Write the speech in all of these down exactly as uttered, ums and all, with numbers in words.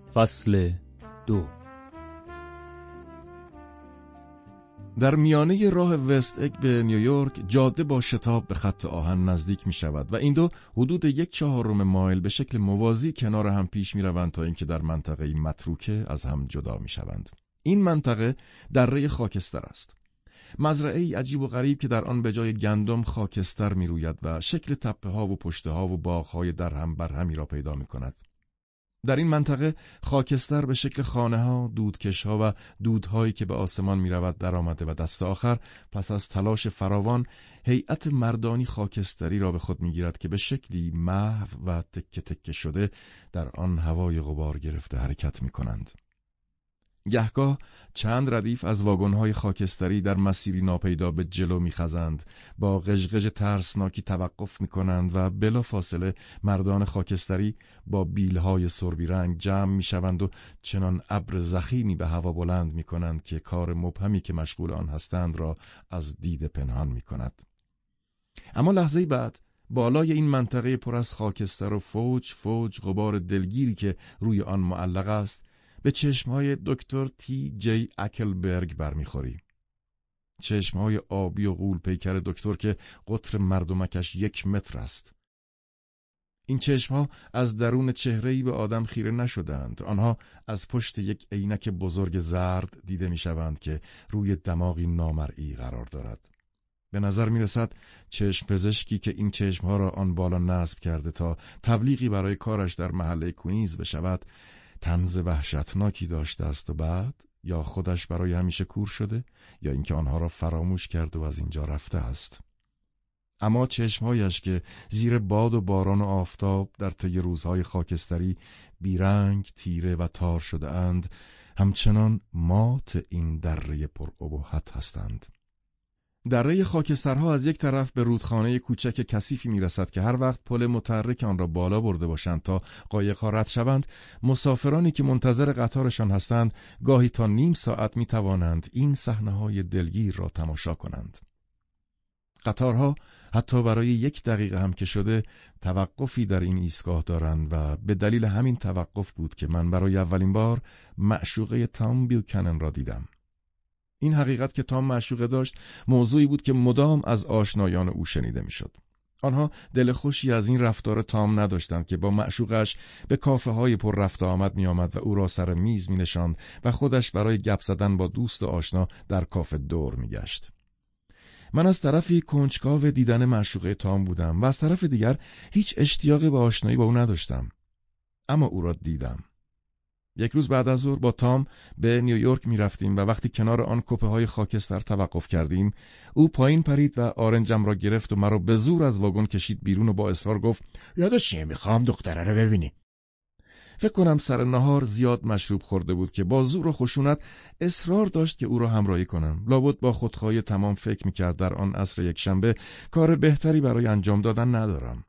فصل دو. در میانه راه وست اگ به نیویورک جاده با شتاب به خط آهن نزدیک می شود و این دو حدود یک چهارم مایل به شکل موازی کنار هم پیش می روند تا اینکه در منطقه متروکه از هم جدا می شوند. این منطقه دره خاکستر است. مزرعه‌ای عجیب و غریب که در آن به جای گندم خاکستر می روید و شکل تپه ها و پشته ها و باغ های در هم بر همی را پیدا می کند. در این منطقه خاکستر به شکل خانه ها، دودکش ها و دودهایی که به آسمان می رود در آمده و دست آخر پس از تلاش فراوان هیئت مردانی خاکستری را به خود می گیرد که به شکلی محو و تکه تکه شده در آن هوای غبار گرفته حرکت می کنند. گهگاه چند ردیف از واگن‌های خاکستری در مسیری ناپیدا به جلو می‌خزند، با غژغژ ترسناکی توقف می‌کنند و بلافاصله مردان خاکستری با بیل‌های سربی رنگ جمع می‌شوند و چنان ابر ضخیمی به هوا بلند می‌کنند که کار مبهمی که مشغول آن هستند را از دید پنهان می‌کند. اما لحظه‌ای بعد بالای این منطقه پر از خاکستر و فوج فوج غبار دلگیری که روی آن معلق است به چشمهای دکتر تی جی اکلبرگ برمیخوری. چشمهای آبی و غول پیکر دکتر که قطر مردمکش یک متر است. این چشمها از درون چهره‌ای به آدم خیره نشدند. آنها از پشت یک عینک بزرگ زرد دیده میشوند که روی دماغی نامرئی قرار دارد. به نظر میرسد چشم پزشکی که این چشمها را آن بالا نصب کرده تا تبلیغی برای کارش در محله کوئینز بشود، طنز وحشتناکی داشته است و بعد یا خودش برای همیشه کور شده یا اینکه آنها را فراموش کرد و از اینجا رفته است. اما چشمهایش که زیر باد و باران و آفتاب در طی روزهای خاکستری بیرنگ، تیره و تار شده اند، همچنان مات این دره پر ابهت هستند. دره خاکسترها از یک طرف به رودخانه کوچک کثیفی میرسد که هر وقت پل متحرک آن را بالا برده باشند تا قایق‌ها رد شوند، مسافرانی که منتظر قطارشان هستند گاهی تا نیم ساعت میتوانند این صحنه‌های دلگیر را تماشا کنند. قطارها حتی برای یک دقیقه هم که شده توقفی در این ایستگاه دارند و به دلیل همین توقف بود که من برای اولین بار معشوقه تام بیوکنن را دیدم. این حقیقت که تام معشوقه داشت موضوعی بود که مدام از آشنایان او شنیده میشد. آنها دل خوشی از این رفتار تام نداشتند که با معشوقش به کافه های پر رفت آمد می آمد و او را سر میز می نشاند و خودش برای گپ زدن با دوست آشنا در کافه دور می گشت. من از طرفی کنجکاو دیدن معشوقه تام بودم و از طرف دیگر هیچ اشتیاقی به آشنایی با او نداشتم. اما او را دیدم. یک روز بعد از ظهر با تام به نیویورک می رفتیم و وقتی کنار آن کپه های خاکستر توقف کردیم، او پایین پرید و آرنجم را گرفت و مرا به زور از واگن کشید بیرون و با اصرار گفت یادش چیه میخوام دختره رو ببینی. فکر کنم سر نهار زیاد مشروب خورده بود که با زور و خشونت اصرار داشت که او را همراهی کنم. لابد با خودخواهی تمام فکر میکرد در آن عصر یک شنبه کار بهتری برای انجام دادن ندارم.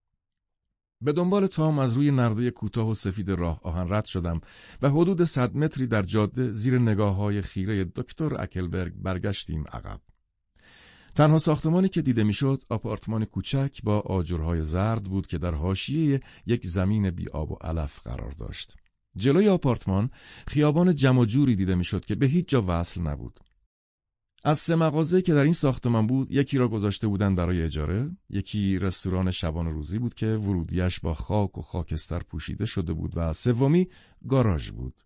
به دنبال تام از روی نرده کوتاه و سفید راه آهن رد شدم و حدود صد متری در جاده زیر نگاه‌های خیره دکتر اکلبرگ برگشتیم عقب. تنها ساختمانی که دیده میشد آپارتمان کوچک با آجرهای زرد بود که در حاشیه یک زمین بی آب و علف قرار داشت. جلوی آپارتمان خیابان جمع و جوری دیده میشد که به هیچ جا وصل نبود. از سه مغازه که در این ساختمان بود، یکی را گذاشته بودند برای اجاره، یکی رستوران شبانه روزی بود که ورودیش با خاک و خاکستر پوشیده شده بود و سومی گاراژ بود.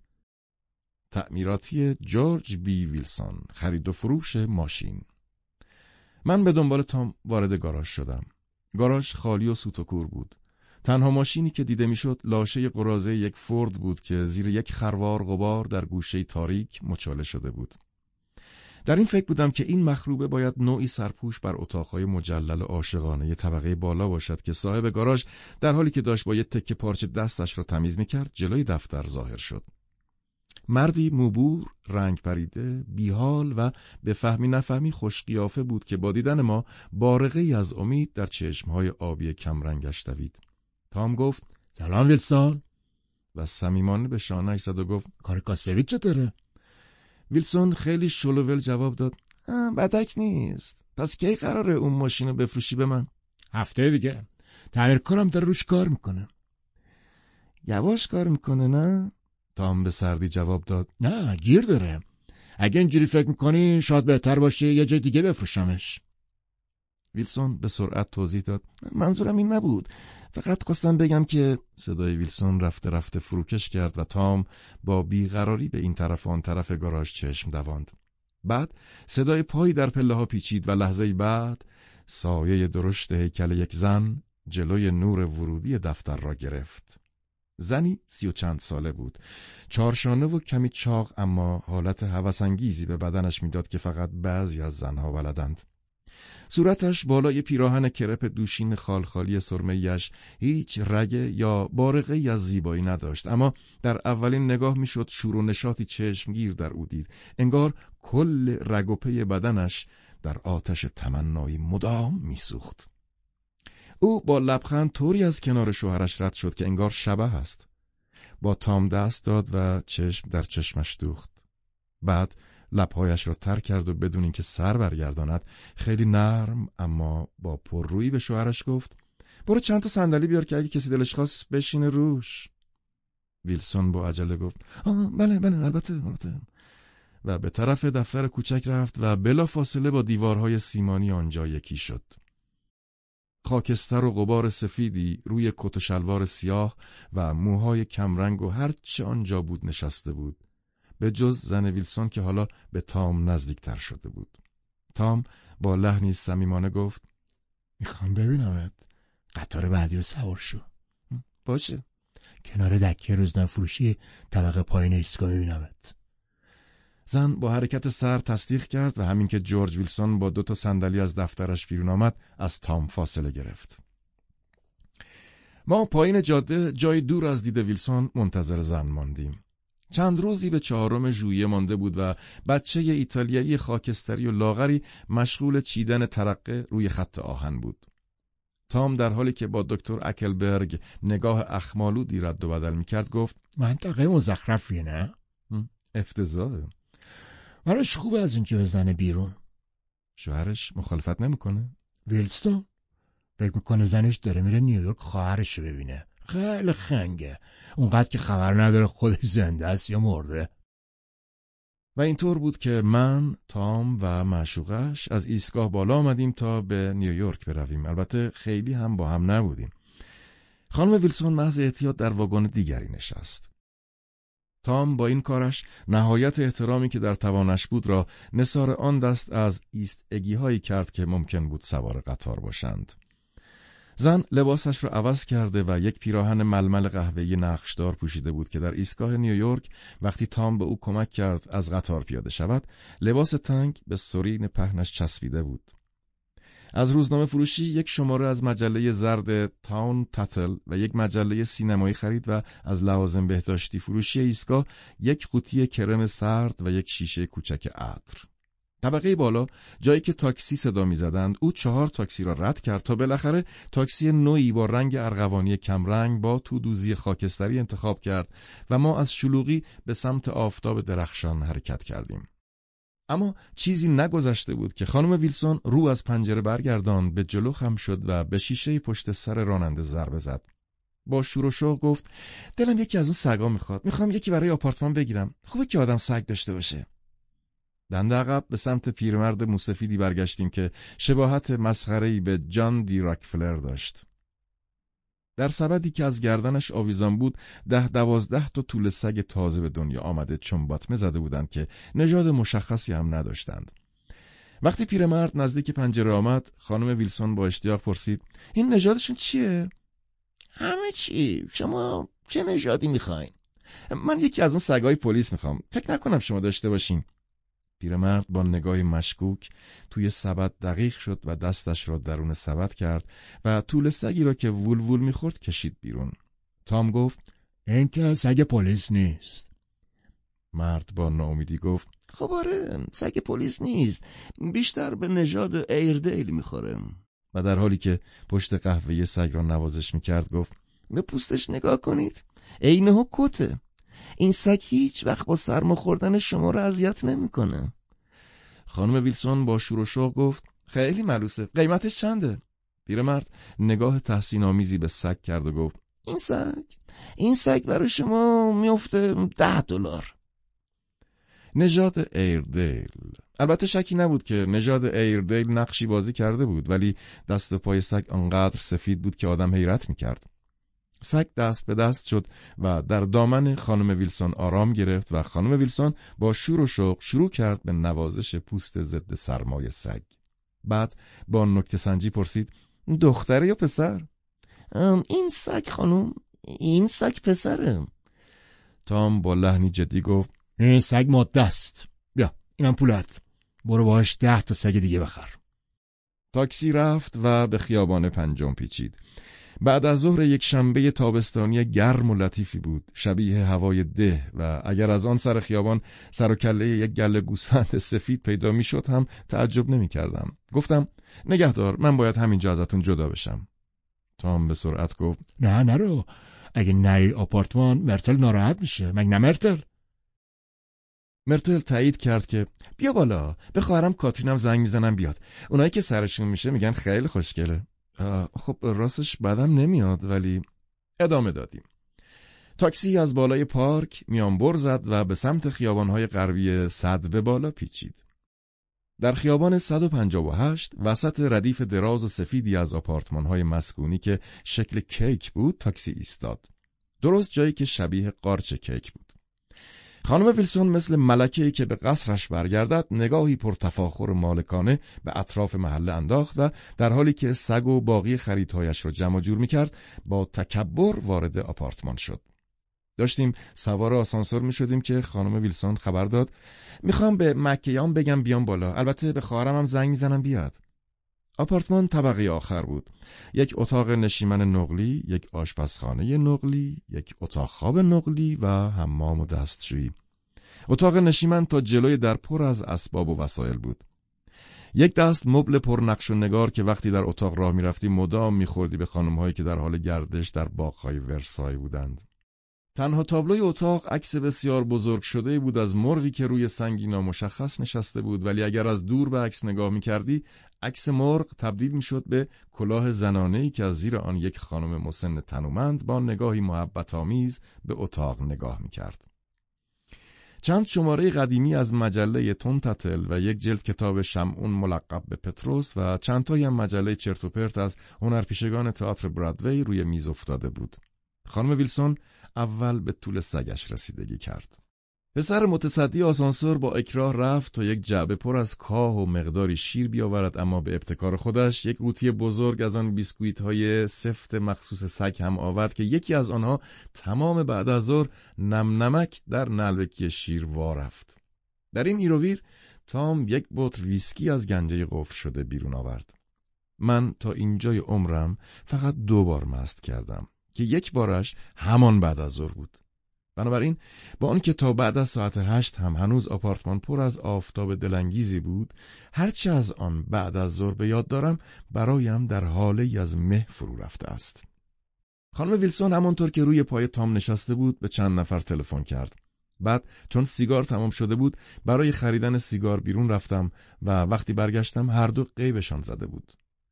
تعمیراتی جورج بی ویلسون، خرید و فروش ماشین. من به دنبال تام وارد گاراژ شدم. گاراژ خالی و سوت و کور بود. تنها ماشینی که دیده میشد لاشه قراضه یک فورد بود که زیر یک خروار غبار در گوشه تاریک مچاله شده بود. در این فکر بودم که این مخروبه باید نوعی سرپوش بر اتاقهای مجلل عاشقانه طبقه بالا باشد که صاحب گاراژ در حالی که داشت با یک تکه پارچه دستش را تمیز میکرد جلوی دفتر ظاهر شد. مردی موبور، رنگ پریده، بیحال و به فهمی نفهمی خوش قیافه بود که با دیدن ما بارقه‌ای از امید در چشمهای آبی کمرنگش دوید. تام گفت سلام ویلسون و صمیمانه به شانه‌اش زد و گفت کار کاسبیت چطوره؟ ویلسون خیلی شلوول جواب داد بدک نیست. پس کی قراره اون ماشین رو بفروشی به من؟ هفته دیگه. تعمیر کنم داره روش کار میکنه. یواش کار میکنه نه؟ تام به سردی جواب داد: نه، گیر داره. اگه اینجوری فکر میکنی شاید بهتر باشه یه جای دیگه بفروشمش. ویلسون به سرعت توضیح داد: منظورم این نبود، فقط خواستم بگم که... صدای ویلسون رفته رفته فروکش کرد و تام با بیقراری به این طرف و آن طرف گاراژ چشم دواند. بعد صدای پایی در پله ها پیچید و لحظه‌ای بعد سایه درشت هیکل یک زن جلوی نور ورودی دفتر را گرفت. زنی سی و چند ساله بود، چارشانه و کمی چاق، اما حالت هوس‌انگیزی به بدنش میداد که فقط بعضی از زنها بلدند. صورتش بالای پیراهن کرپ دوشین خالخالی سرمه‌ایش هیچ رگه یا بارقه‌ای از زیبایی نداشت، اما در اولین نگاه میشد شور و نشاطی چشمگیر در او دید. انگار کل رگ و پی بدنش در آتش تمنایی مدام میسوخت. او با لبخند طوری از کنار شوهرش رد شد که انگار شبح است. با تام دست داد و چشم در چشمش دوخت. بعد لبهایش را تر کرد و بدون اینکه سر برگرداند خیلی نرم اما با پررویی به شوهرش گفت: برو چند تا صندلی بیار که اگه کسی دلش خواست بشینه روش. ویلسون با عجله گفت: آه بله بله البته البته و به طرف دفتر کوچک رفت و بلافاصله با دیوارهای سیمانی آنجا یکی شد. خاکستر و غبار سفیدی روی کت و شلوار سیاه و موهای کمرنگ و هر چه آنجا بود نشسته بود، به جز زن ویلسون که حالا به تام نزدیکتر شده بود. تام با لحنی صمیمانه گفت: میخوام ببینمت. قطار بعدی رو سوار شو. باشه. کنار دکه روزنامه فروشی طبقه پایین ایستگاه میبینمت. زن با حرکت سر تصدیق کرد و همین که جورج ویلسون با دو تا صندلی از دفترش بیرون آمد از تام فاصله گرفت. ما پایین جاده جای دور از دید ویلسون منتظر زن ماندیم. چند روزی به چهارم ژوئیه مانده بود و بچه ایتالیایی خاکستری و لاغری مشغول چیدن ترقه روی خط آهن بود. تام در حالی که با دکتر اکلبرگ نگاه اخمالودی رد و بدل میکرد گفت: منطقه مزخرفیه نه؟ افتضاحه. براش خوبه از اینجا بزنه بیرون. شوهرش مخالفت نمیکنه؟ ویلسون فکر میکنه زنش داره میره نیویورک خواهرش رو ببینه. خیلی خنگه، اونقدر که خبر نداره خودش زنده است یا مرده. و اینطور بود که من، تام و معشوقش از ایستگاه بالا آمدیم تا به نیویورک برویم. البته خیلی هم با هم نبودیم. خانم ویلسون محض احتیاط در واگن دیگری نشست. تام با این کارش نهایت احترامی که در توانش بود را نثار آن دست از ایستگی هایی کرد که ممکن بود سوار قطار باشند. زن لباسش را عوض کرده و یک پیراهن ململ قهوه‌ای نقشدار پوشیده بود که در ایستگاه نیویورک وقتی تام به او کمک کرد از قطار پیاده شود، لباس تنگ به سرین پهنش چسبیده بود. از روزنامه فروشی یک شماره از مجله زرد تاون تتل و یک مجله سینمایی خرید و از لوازم بهداشتی فروشی ایستگاه یک قوطی کرم سرد و یک شیشه کوچک عطر. طبقه بالا جایی که تاکسی صدا می‌زدند، او چهار تاکسی را رد کرد تا بالاخره تاکسی نوعی با رنگ ارغوانی کمرنگ با تودوزی خاکستری انتخاب کرد و ما از شلوغی به سمت آفتاب درخشان حرکت کردیم. اما چیزی نگذشته بود که خانم ویلسون رو از پنجره برگرداند، به جلو خم شد و به شیشه پشت سر راننده ضربه زد. با شور و شوق گفت: دلم یکی از اون سگا میخواد. میخوام یکی برای آپارتمان بگیرم. خوبه که آدم سگ داشته باشه. دنده عقب به سمت پیرمرد موسفیدی برگشتیم که شباهت مسخره‌ای به جان دی راکفلر داشت. در سبدی که از گردنش آویزان بود ده دوازده تا توله سگ تازه به دنیا آمده چون باطمه زده بودند که نژاد مشخصی هم نداشتند. وقتی پیرمرد نزدیک پنجره آمد، خانم ویلسون با اشتیاق پرسید: این نژادشون چیه؟ همه چی. شما چه نژادی میخواین؟ من یکی از اون سگای پلیس میخوام. فکر نکنم شما داشته باشین. پیرمرد با نگاهی مشکوک توی سبد دقیق شد و دستش را درون سبد کرد و توله سگی را که وول وول میخورد کشید بیرون. تام گفت: این که سگ پلیس نیست. مرد با ناامیدی گفت: خب آره، سگ پلیس نیست، بیشتر به نژاد ایردیل میخوره. و در حالی که پشت قهوه‌ی سگ را نوازش میکرد گفت: به پوستش نگاه کنید، عینه کته. این سگ هیچ وقت با سرما خوردن شما را اذیت نمیکنه. خانم ویلسون با شور و شوق گفت: خیلی ملوسه. قیمتش چنده؟ پیرمرد نگاه تحسین آمیزی به سگ کرد و گفت: این سگ این سگ برای شما میفته ده دلار. نژاد ایردیل. البته شکی نبود که نژاد ایردیل نقشی بازی کرده بود، ولی دست و پای سگ آنقدر سفید بود که آدم حیرت میکرد. سگ دست به دست شد و در دامن خانم ویلسون آرام گرفت و خانم ویلسون با شور و شوق شروع کرد به نوازش پوست ضد سرمای سگ. بعد با نکته سنجی پرسید: دختره یا پسر؟ این سگ خانم، این سگ پسره. تام با لحنی جدی گفت: این سگ ماده است. بیا اینم پولت، برو باهاش ده تا سگ دیگه بخر. تاکسی رفت و به خیابان پنجم پیچید. بعد از ظهر یک شنبه تابستانی گرم و لطیفی بود، شبیه هوای ده، و اگر از آن سر خیابان سر و کله یک گله گوسفند سفید پیدا میشد هم تعجب نمی کردم. گفتم: نگهدار، من باید همینجا ازتون جدا بشم. تام به سرعت گفت: نه نرو، اگه نری آپارتمان مرتل ناراحت میشه. مگه نه مرتل؟ مرتل تایید کرد که بیا بالا، به خواهرم کاترینم زنگ میزنم بیاد. اونایی که سرشون میشه میگن خیلی خوشگله. خب راستش بدم نمیاد، ولی ادامه دادیم. تاکسی از بالای پارک میانبر زد و به سمت خیابانهای غربی صدوه بالا پیچید. در خیابان صد و پنجاه و هشت وسط ردیف دراز و سفیدی از آپارتمانهای مسکونی که شکل کیک بود تاکسی ایستاد. درست جایی که شبیه قارچ کیک بود. خانم ویلسون مثل ملکه‌ای که به قصرش برگردد نگاهی پرتفاخر مالکانه به اطراف محله انداخت و در حالی که سگ و باقی خریدهایش رو جمع جور می‌کرد با تکبر وارد آپارتمان شد. داشتیم سوار آسانسور می‌شدیم که خانم ویلسون خبر داد: می‌خوام به مکیام بگم بیام بالا، البته به خواهرم هم زنگ می‌زنم بیاد. آپارتمان طبقه آخر بود. یک اتاق نشیمن نقلی، یک آشپزخانه نقلی، یک اتاق خواب نقلی و حمام و دستشویی. اتاق نشیمن تا جلوی در پر از اسباب و وسایل بود. یک دست مبل پر نقش و نگار که وقتی در اتاق راه می‌رفتی مدام می‌خوردی به خانم‌هایی که در حال گردش در باغ‌های ورسای بودند. تنها تابلوی اتاق عکس بسیار بزرگ شده بود از مرغی که روی سنگی نامشخص نشسته بود، ولی اگر از دور به عکس نگاه می‌کردی، عکس مرغ تبدیل می‌شد به کلاه زنانه‌ای که از زیر آن یک خانم مسن تنومند با نگاهی محبت‌آمیز به اتاق نگاه می‌کرد. چند شماره قدیمی از مجله تونتاتل و یک جلد کتاب شمعون ملقب به پتروس و چند تایی هم مجله چرت و پرت از هنرپیشگان تئاتر برادوی روی میز افتاده بود. خانم ویلسون اول به طول سگش رسیدگی کرد. پسر متصدی آسانسور با اکراه رفت تا یک جعبه پر از کاه و مقداری شیر بیاورد، اما به ابتکار خودش یک قوطی بزرگ از آن بیسکویت‌های سفت مخصوص سگ هم آورد که یکی از آنها تمام بعد از ظهر نم نمک در نلبکی شیر وارفت. در این ایروویر تام یک بطر ویسکی از گنجه قفل شده بیرون آورد. من تا اینجای عمرم فقط دو بار مست کردم که یک بارش همان بعد از ظهر بود. بنابراین با آنکه تا بعد از ساعت هشت هم هنوز آپارتمان پر از آفتاب دلانگیزی بود، هرچه از آن بعد از ظهر به یاد دارم برایم در حالی از مه فرو رفته است. خانم ویلسون همانطور که روی پای تام نشسته بود به چند نفر تلفن کرد. بعد چون سیگار تمام شده بود برای خریدن سیگار بیرون رفتم و وقتی برگشتم هر دو غیبشان زده بود.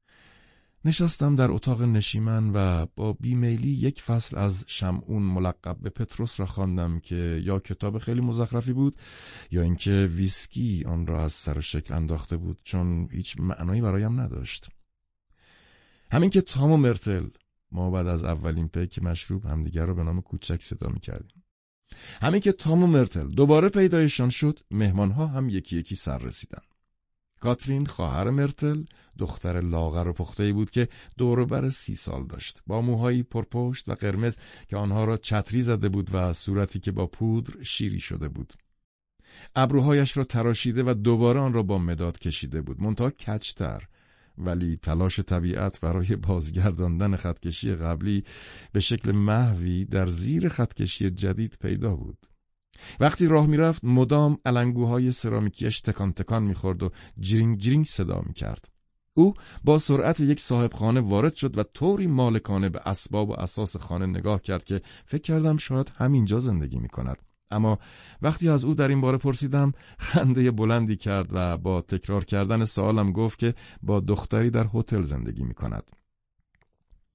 نشستم در اتاق نشیمن و با بیمیلی یک فصل از شمعون ملقب به پتروس را خواندم که یا کتاب خیلی مزخرفی بود یا اینکه ویسکی آن را از سر و شکل انداخته بود، چون هیچ معنایی برایم نداشت. همین که تام و مرتل، ما بعد از اولین پیک مشروب همدیگر را به نام کوچک صدا می‌کردیم، همین که تام و مرتل دوباره پیدایشان شد، مهمانها هم یکی یکی سر رسیدن. کاترین خواهر مرتل دختر لاغر و پخته‌ای بود که دور و بر سی سال داشت، با موهایی پرپشت و قرمز که آنها را چتری زده بود و صورتی که با پودر شیری شده بود. ابروهایش را تراشیده و دوباره آن را با مداد کشیده بود، منتها کج‌تر، ولی تلاش طبیعت برای بازگرداندن خطکشی قبلی به شکل محوی در زیر خطکشی جدید پیدا بود. وقتی راه میرفت مدام علنگوهای سرامیکیش تکان تکان میخورد و جرینگ جرینگ صدا میکرد. او با سرعت یک صاحب خانه وارد شد و طوری مالکانه به اسباب و اساس خانه نگاه کرد که فکر کردم شاید همینجا زندگی میکند. اما وقتی از او در این باره پرسیدم خنده بلندی کرد و با تکرار کردن سوالم گفت که با دختری در هتل زندگی میکند.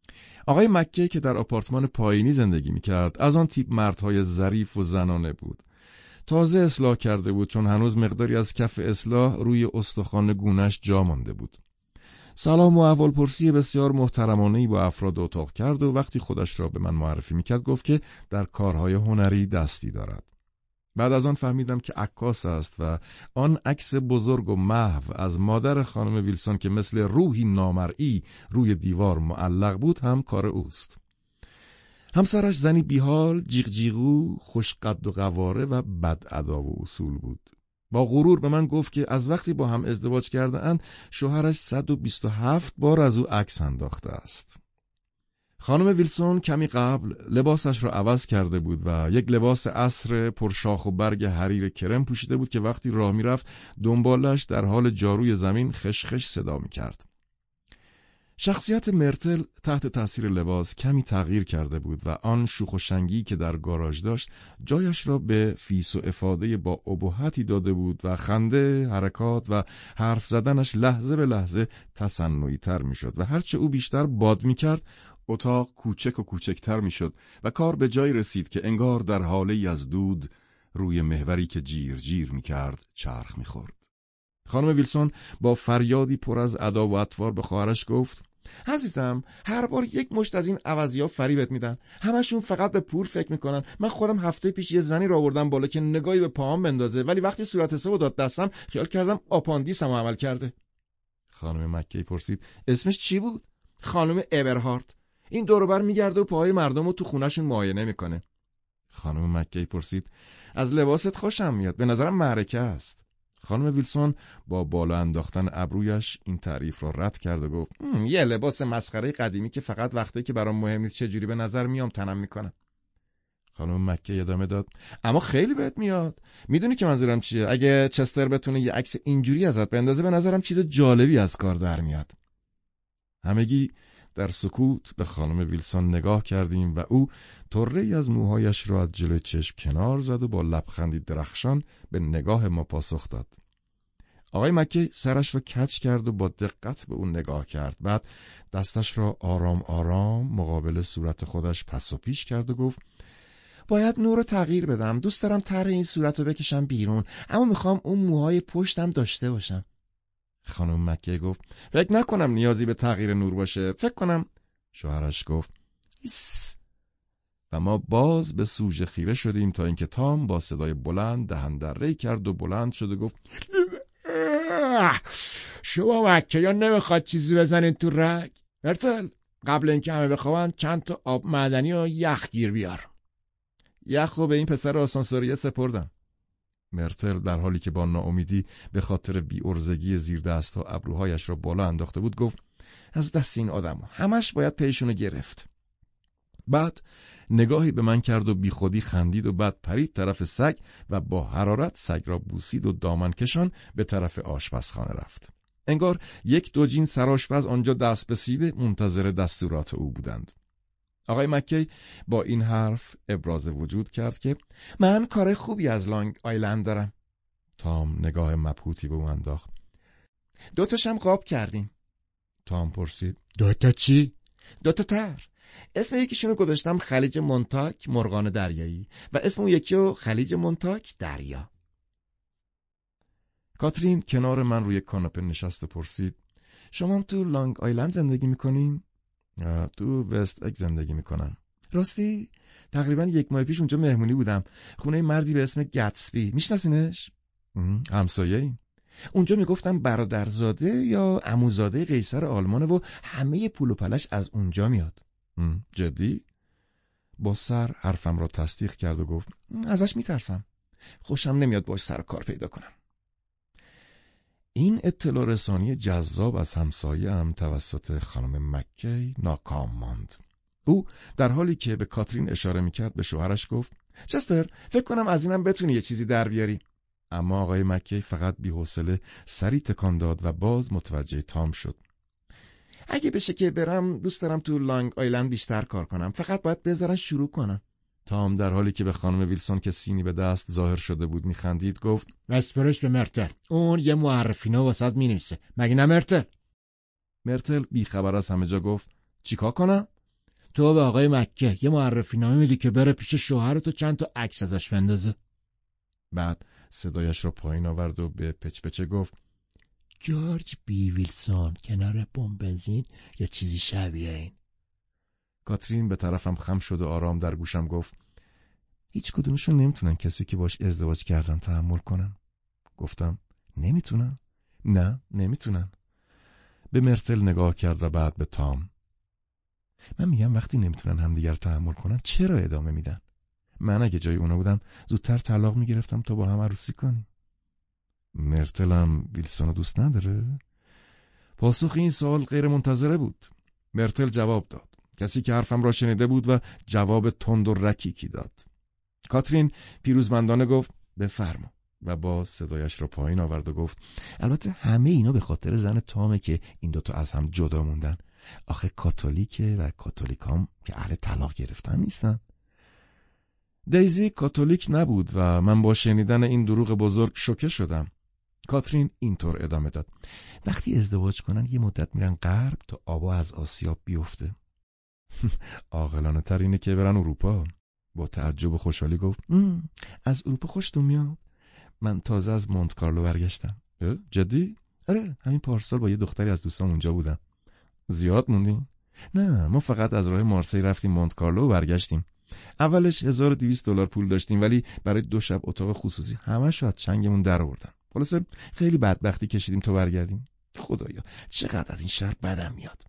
آقای مکی که در آپارتمان پایینی زندگی میکرد از آن تیپ مردهای ظریف و زنانه بود. تازه اصلاح کرده بود چون هنوز مقداری از کف اصلاح روی استخوان گونه‌اش جا مانده بود. سلام و احوالپرسی بسیار محترمانه‌ای با افراد اتاق کرد و وقتی خودش را به من معرفی میکرد گفت که در کارهای هنری دستی دارد. بعد از آن فهمیدم که عکاس است و آن عکس بزرگ و محو از مادر خانم ویلسون که مثل روحی نامرئی روی دیوار معلق بود هم کار اوست. همسرش زنی بیحال، جیغ جیغو، خوش قد و قواره و بد ادا و اصول بود. با غرور به من گفت که از وقتی با هم ازدواج کرده اند شوهرش صد و بیست و هفت بار از او عکس انداخته است. خانم ویلسون کمی قبل لباسش را عوض کرده بود و یک لباس عصر پرشاخ و برگ حریر کرم پوشیده بود که وقتی راه میرفت دنبالش در حال جاروی زمین خشخش صدا میکرد. شخصیت مرتل تحت تاثیر لباس کمی تغییر کرده بود و آن شوخ و شنگی که در گاراژ داشت جایش را به فیس و افاده با ابهتی داده بود و خنده، حرکات و حرف زدنش لحظه به لحظه تصنعی تر می شد و هرچه او بیشتر باد می کرد اتاق کوچک و کوچکتر می شد و کار به جایی رسید که انگار در حاله از دود روی محوری که جیر جیر می کرد چرخ می خورد. خانم ویلسون با فریادی پر از ادا و اطوار به خواهرش گفت: عزیزم، هر بار یک مشت از این عوضی‌ها فریبت میدن. همشون فقط به پول فکر میکنن. من خودم هفته پیش یه زنی را آوردم بالا که نگاهی به پاهام بندازه، ولی وقتی صورت حساب داد دستم خیال کردم آپاندیسم عمل کرده. خانم مکی پرسید: اسمش چی بود؟ خانم اورهارت. این دور و بر میگرده و پاهای مردم رو تو خونه‌شون معاینه میکنه. خانم مکی پرسید: از لباست خوشم میاد. به نظرم معرکه است. خانم ویلسون با بالا انداختن ابرویش این تعریف را رد کرد و گفت: یه لباس مسخره قدیمی که فقط وقتی که برام مهم نیست چه جوری به نظر میام تنم میکنم. خانم مکی ادامه داد: اما خیلی بهت میاد. میدونی که منظورم چیه؟ اگه چستر بتونه یه عکس اینجوری ازت بندازه به نظرم چیز جالبی از کار در میاد. همگی در سکوت به خانم ویلسون نگاه کردیم و او طره‌ای از موهایش را از جلوی چشم کنار زد و با لبخندی درخشان به نگاه ما پاسخ داد. آقای مکی سرش را کج کرد و با دقت به او نگاه کرد. بعد دستش را آرام آرام مقابل صورت خودش پس و پیش کرد و گفت: باید نور رو تغییر بدم. دوست دارم طرح این صورت رو بکشم بیرون، اما میخوام اون موهای پشتم داشته باشم. خانم مکی گفت: فکر نکنم نیازی به تغییر نور باشه. فکر کنم. شوهرش گفت: ایس. و ما باز به سوژه خیره شدیم تا اینکه تام با صدای بلند دهن در ری کرد و بلند شد و گفت: شما مکی‌ها نمیخواد چیزی بزنین تو رگ؟ مرتل، قبل اینکه همه بخوابن چند تا آب معدنی و یخ گیر بیار. یخو به این پسر آسانسوریه سپردم. مرتل در حالی که با ناامیدی به خاطر بی‌عرضگی زیر دست و ابروهایش را بالا انداخته بود گفت: از دست این آدم همش باید پیشونو گرفت. بعد نگاهی به من کرد و بی خودی خندید و بعد پرید طرف سگ و با حرارت سگ را بوسید و دامن کشان به طرف آشپزخانه رفت. انگار یک دو جین سرآشپز آنجا دست بسیده منتظر دستورات او بودند. آقای مکی با این حرف ابراز وجود کرد که من کار خوبی از لانگ آیلند دارم. تام نگاه مبهوتی به او انداخت. دوتاشم قاب کردیم. تام پرسید: دوتا چی؟ دوتا تر. اسم یکیشونو گذاشتم خلیج مونتاک مرغان دریایی و اسم اون یکیو خلیج مونتاک دریا. کاترین کنار من روی کاناپه نشست و پرسید: شما هم تو لانگ آیلند زندگی میکنین؟ تو وست اگ زندگی میکنم. راستی؟ تقریبا یک ماه پیش اونجا مهمونی بودم. خونه مردی به اسم گتسبی. میشناسینش؟ همسایه ایم. اونجا میگفتم برادرزاده یا عموزاده قیصر آلمانه و همه پول و پلش از اونجا میاد. جدی؟ با سر حرفم را تصدیق کرد و گفت: ازش میترسم. خوشم نمیاد باش سر کار پیدا کنم. این اطلاع رسانی جذاب از همسایه هم توسط خانم مکی ناکام ماند. او در حالی که به کاترین اشاره میکرد به شوهرش گفت: چستر، فکر کنم از اینم بتونی یه چیزی در بیاری. اما آقای مکی فقط بی‌حوصله سری تکان داد و باز متوجه تام شد. اگه بشه که برم دوست دارم تو لانگ آیلند بیشتر کار کنم. فقط باید بذارن شروع کنم. تام در حالی که به خانم ویلسون که سینی به دست ظاهر شده بود میخندید گفت: بسپرش به مرتل. اون یه معرفینه واسط مینویسه. مگه نه مرتل؟ مرتل بیخبر از همه جا گفت: چیکار کنم؟ تو به آقای مکه یه معرفی نامه میدی که بره پیش شوهرت و چند تا عکس ازش بندازه. بعد صدایش را پایین آورد و به پچ پچه گفت جورج بی ویلسون کنار بمب بنزین یا چیزی شبیه این. کاترین به طرفم خم شد و آرام در گوشم گفت هیچ کدومشون نمیتونن کسی که باش ازدواج کردن تحمل کنن. گفتم نمیتونن؟ نه نمیتونن. به مرتل نگاه کرد و بعد به تام. من میگم وقتی نمیتونن همدیگر تحمل کنن چرا ادامه میدن؟ من اگه جای اونا بودم زودتر طلاق میگرفتم تا با هم عروسی کنیم. مرتل هم ویلسون رو دوست نداره؟ پاسخ این سوال غیر منتظره بود. مرتل جواب داد. کسی که حرفم را شنیده بود و جواب تند و رکیکی داد. کاترین پیروزمندانه گفت بفرما و با صدایش را پایین آورد و گفت البته همه اینا به خاطر زن تامه که این دوتا از هم جدا موندن. آخه کاتولیکه و کاتولیکام که اهل طلاق گرفتن نیستن. دیزی کاتولیک نبود و من با شنیدن این دروغ بزرگ شوکه شدم. کاترین اینطور ادامه داد. وقتی ازدواج کنن یه مدت میرن غرب تا آبا از آسیاب بیفته. عاقلانه تر اینه که برن اروپا. با تعجب و خوشحالی گفت از اروپا خوشتون میاد؟ من تازه از مونت کارلو برگشتم. جدی؟ آره همین پارسال با یه دختری از دوستام اونجا بودم. زیاد موندین؟ نه ما فقط از راه مارسی رفتیم مونت کارلو و برگشتیم. اولش هزار و دویست دلار پول داشتیم ولی برای دو شب اتاق خصوصی همه‌شو از چنگمون در آوردن. خلاصه خیلی بدبختی کشیدیم تا برگردیم. خدایا چقدر از این شهر بدم میاد.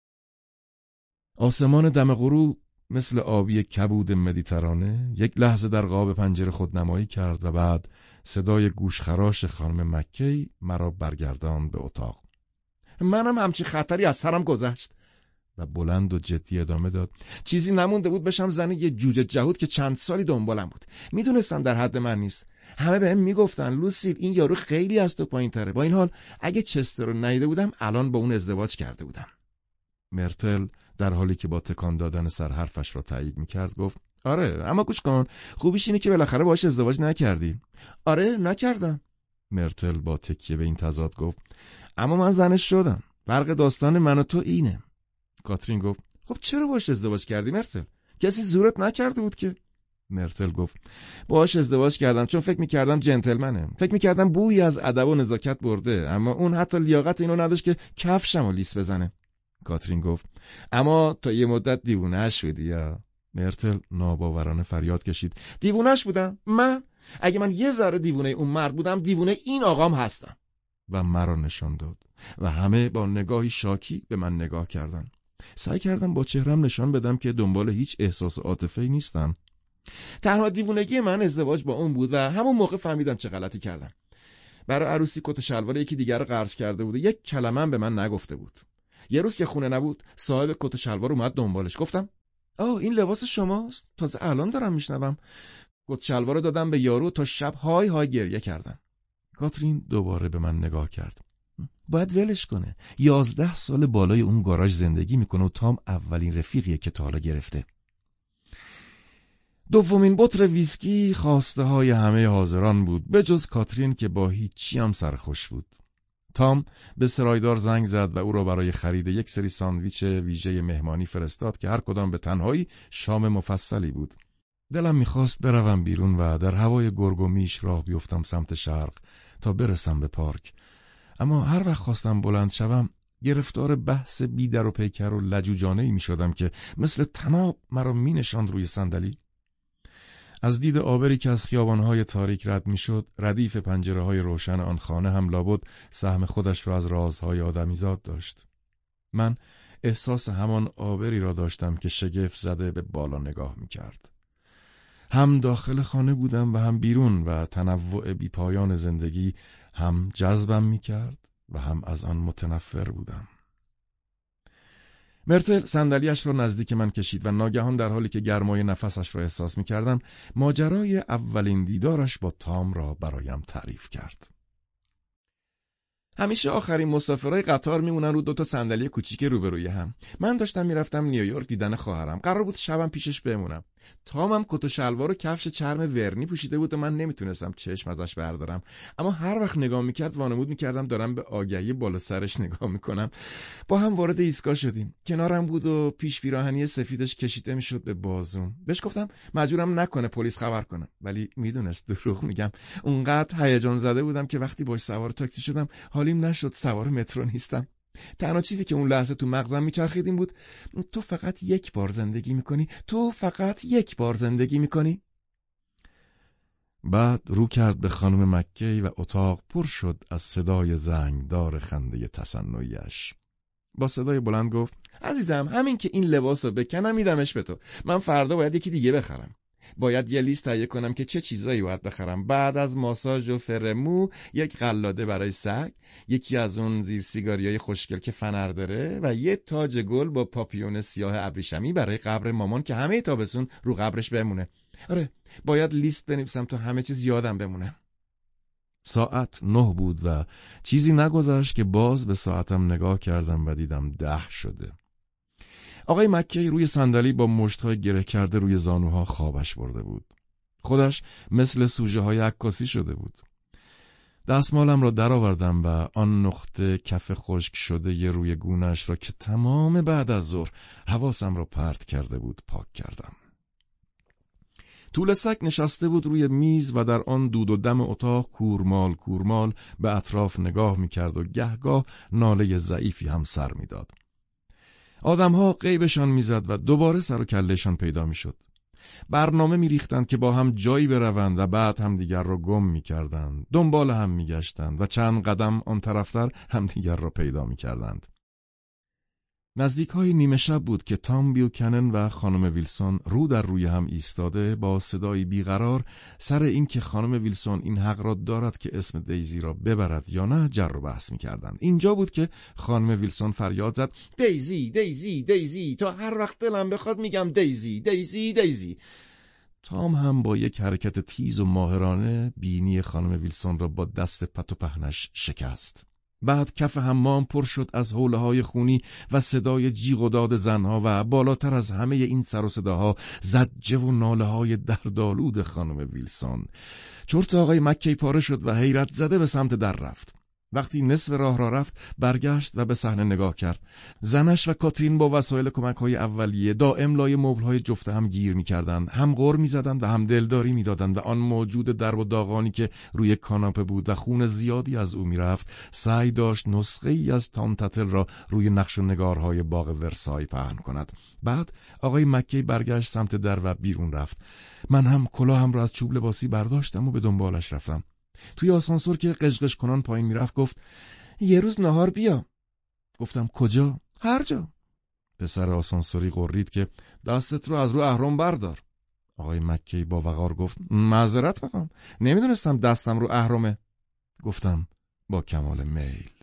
آسمان دم غروب مثل آبی کبود مدیترانه یک لحظه در قاب پنجره خود نمایی کرد و بعد صدای گوشخراش خانم مکی مرا برگردان به اتاق. منم همچی خطری از سرم گذشت. و بلند و جدی ادامه داد. چیزی نمونده بود بشم زن یه جوجه جهود که چند سالی دنبالم بود. میدونستم در حد من نیست. همه بهم میگفتن لوسید این یارو خیلی از تو پایین تره. با این حال اگه چستر رو ندیده بودم الان با اون ازدواج کرده بودم. مرتل در حالی که با تکان دادن سر حرفش را تایید میکرد گفت آره اما گوش کن خوبیش اینه که بالاخره باهاش ازدواج نکردی. آره نکردم. مرتل با تکیه به این تضاد گفت اما من زنش شدم. فرق داستان من و تو اینه. کاترین گفت خب چرا باهاش ازدواج کردی مرتل؟ کسی زورت نکرده بود که؟ مرتل گفت باهاش ازدواج کردم چون فکر میکردم جنتلمنه. فکر میکردم بویی از ادب و نزاکت برده اما اون حتی لیاقت اینو نداشت که کفشمو لیس بزنه. کاترین گفت اما تا یه مدت دیوونه‌اش بودی یا؟ مرتل ناباورانه فریاد کشید دیوونه‌اش بودم؟ من؟ اگه من یه ذره دیوونه اون مرد بودم دیوونه این آقام هستم. و مرا نشان داد و همه با نگاهی شاکی به من نگاه کردن. سعی کردم با چهرم نشان بدم که دنبال هیچ احساس عاطفی نیستم. تنها دیوونگی من ازدواج با اون بود و همون موقع فهمیدم چه غلطی کردم. برای عروسی کت و شلوار یکی دیگر رو قرض کرده بود و یک کلمه هم به من نگفته بود. یه روز که خونه نبود صاحب کت و شلوار اومد دنبالش. گفتم آه این لباس شماست؟ تازه الان دارم میشنوم. کت شلوار رو دادم به یارو تا شب های های گریه کردم. کاترین دوباره به من نگاه کرد. باید ولش کنه. یازده سال بالای اون گاراژ زندگی میکنه و تام اولین رفیقیه که تا حالا گرفته. دومین بطر ویسکی خواسته های همه حاضران بود به جز کاترین که با هیچی هم سرخوش بود. تام به سرایدار زنگ زد و او را برای خرید یک سری ساندویچ ویژه مهمانی فرستاد که هر کدام به تنهایی شام مفصلی بود. دلم میخواست بروم بیرون و در هوای گرگ و میش راه بیفتم سمت شرق تا برسم به پارک. اما هر وقت خواستم بلند شوم گرفتار بحث بی در و پیکر و لجوجانه‌ای میشدم که مثل طناب مرا مینشاند روی صندلی. از دید آبری که از خیابانهای تاریک رد میشد، ردیف پنجره‌های روشن آن خانه هم لابد سهم خودش را از رازهای آدمیزاد داشت. من احساس همان آبری را داشتم که شگفت زده به بالا نگاه میکرد. هم داخل خانه بودم و هم بیرون و تنوع بیپایان زندگی هم جذبم میکرد و هم از آن متنفر بودم. مرتل صندلیاش را نزدیک من کشید و ناگهان در حالی که گرمای نفسش را احساس میکردم ماجرای اولین دیدارش با تام را برایم تعریف کرد. همیشه آخرین مسافرای قطار میمونن رو دو تا صندلی کوچیک روبروی هم. من داشتم میرفتم نیویورک دیدن خواهرم. قرار بود شبم پیشش بمونم. تام هم کت و شلوار و کفش چرم ورنی پوشیده بود و من نمیتونستم چشم ازش بردارم، اما هر وقت نگاه میکرد وانمود میکردم دارم به آگهی بالا سرش نگاه میکنم. با هم وارد ایستگاه شدیم. کنارم بود و پیش پیراهنی سفیدش کشیده میشد به بازوم. بهش گفتم مجبورم نکنه پلیس خبر کنم، ولی میدونست دروغ میگم. اونقدر هیجان زده بودم که وقتی باش سوار تاکسی شدم حالیم نشد سوار مترو نیستم. تنها چیزی که اون لحظه تو مغزم میچرخید این بود: تو فقط یک بار زندگی میکنی، تو فقط یک بار زندگی میکنی. بعد رو کرد به خانم مکی و اتاق پر شد از صدای زنگدار خنده تصنعیش. با صدای بلند گفت: عزیزم همین که این لباسو بکنم میدمش به تو. من فردا باید یکی دیگه بخرم. باید یه لیست تهیه کنم که چه چیزایی باید بخرم. بعد از ماساژ و فرمو یک قلاده برای سگ، یکی از اون زیر سیگاریای خوشگل که فنر داره و یه تاج گل با پاپیون سیاه ابریشمی برای قبر مامان که همه تابستون رو قبرش بمونه. آره، باید لیست بنویسم تا همه چیز یادم بمونه. ساعت نه بود و چیزی نگذشت که باز به ساعتم نگاه کردم و دیدم ده شده. آقای مکی روی صندلی با مشت‌های گره کرده روی زانوها خوابش برده بود. خودش مثل سوژه های عکاسی شده بود. دستمالم را درآوردم و آن نقطه کف خشک شده ی روی گونه‌اش را که تمام بعد از ظهر حواسم را پرت کرده بود پاک کردم. طولسک نشسته بود روی میز و در آن دود و دم اتاق کورمال کورمال به اطراف نگاه می‌کرد و گهگاه ناله ضعیفی هم سر می‌داد. آدم‌ها غیبشان می‌زد و دوباره سر و کله‌شان پیدا می‌شد. برنامه می‌ریختند که با هم جایی بروند و بعد هم دیگر را گم می‌کردند. دنبال هم می‌گشتند و چند قدم آن طرفتر هم دیگر را پیدا می‌کردند. نزدیک‌های نیمه شب بود که تام بیوکنن و خانم ویلسون رو در روی هم ایستاده با صدایی بیقرار سر این که خانم ویلسون این حق را دارد که اسم دیزی را ببرد یا نه جر و بحث می‌کردند. اینجا بود که خانم ویلسون فریاد زد: دیزی دیزی دیزی، تا هر وقت دلم بخواد میگم دیزی دیزی دیزی. تام هم با یک حرکت تیز و ماهرانه بینی خانم ویلسون را با دست پت و پهنش شکست. بعد کف حمام پر شد از حوله‌های خونی و صدای جیغ و داد زنها و بالاتر از همه این سر و صداها زجه و ناله‌های دردآلود خانم ویلسون. چرت آقای مکی پاره شد و حیرت زده به سمت در رفت. وقتی نصف راه را رفت برگشت و به صحنه نگاه کرد. زنش و کاترین با وسایل کمک‌های اولیه دائم لای مبل‌های جفت هم گیر می‌کردند، هم غر می‌زدند و هم دلداری می‌دادند و آن موجود درب و داغانی که روی کاناپه بود و خون زیادی از او می‌رفت سعی داشت نسخه‌ای از تام تتل را روی نقش و نگارهای باغ ورسای پهن کند. بعد آقای مکی برگشت سمت در و بیرون رفت. من هم کلاهم را از چوب لباسی برداشتم و به دنبالش رفتم. توی آسانسور که قشقش کنان پایین میرفت گفت: یه روز نهار بیا. گفتم کجا؟ هر جا. پسر آسانسوری قرید که دستت رو از رو اهرم بردار. آقای مکی با وقار گفت: معذرت میخوام، نمیدونستم دستم رو اهرمه. گفتم با کمال میل.